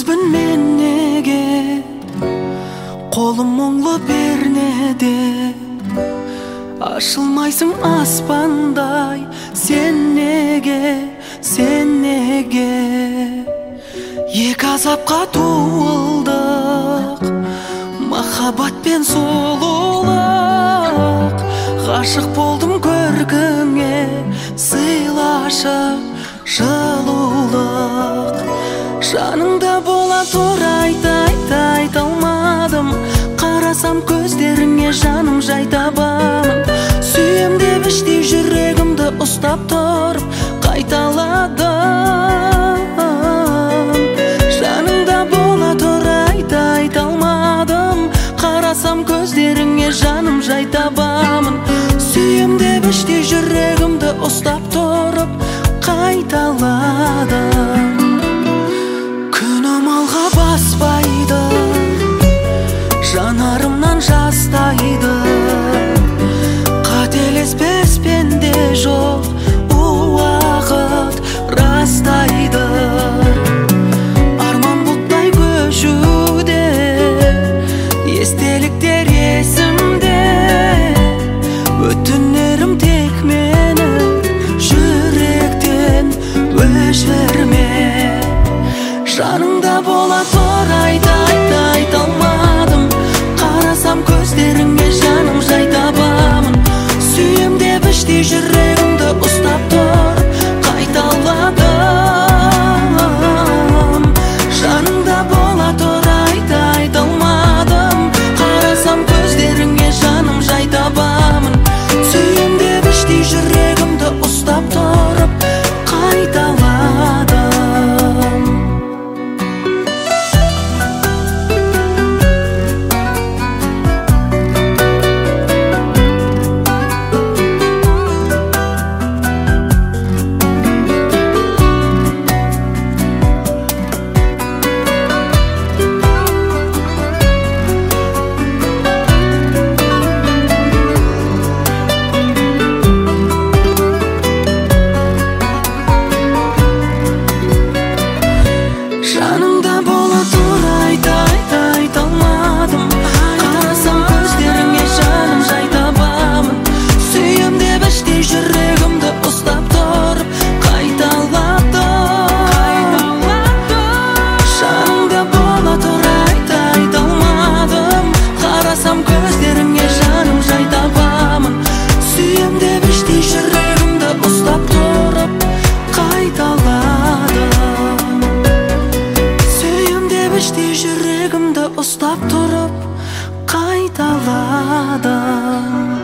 Жалғызбын мен неге, қолым мұңлы пернеде, ашылмайсың аспандай. Сен неге, сен неге? Екі азапқа туылдық, махаббат пен сұлулық. Ғашық болдым көркіңе, сыйлашы жылулық. Жаныңда бола тұр айта алмадым. Қарасам көздеріңе жаным жай табамын. Сүйем деп іштей жүрегімді ұстап тұрып қайталадым. Жаныңда бола тұр айта алмадым. Қарасам көздеріңе жаным жай табамын. Сүйем деп іштей жүрегімді ұстап тұрып қайталадым. Күнім алға баспайды, жанарымнан жастайды. Қателеспес пенде жоқ, уақыт растайды. Арман бұлттай көшуде, естеліктер есімде. Өтінерім тек мені жүректен өшірме. Жаныңда бола тұр айта алмадым. Қарасам көздеріңе жаным жай табамын. Сүйем деп іштей жүрегімді ұстап тұрып қайталадым. Жаныңда бола тұр айта алмадым. Қарасам көздеріңе жаным жай табамын. Сүйем деп іштей жүрегімді ұстап тұрып қайталадым. Жаныңда бола тұр айта алмадым. Қарасам көздеріңе жаным жай табамын. Сүйем деп іштей жүрегімді ұстап тұрып қайталадым. Жаныңда бола тұр айта алмадым. Қарасам көздеріңе жаным жай табамын. Сүйем деп іштей жүрегімді ұстап тұрып қайталадым. Іштей жүрегімді ұстап тұрып қайталадым.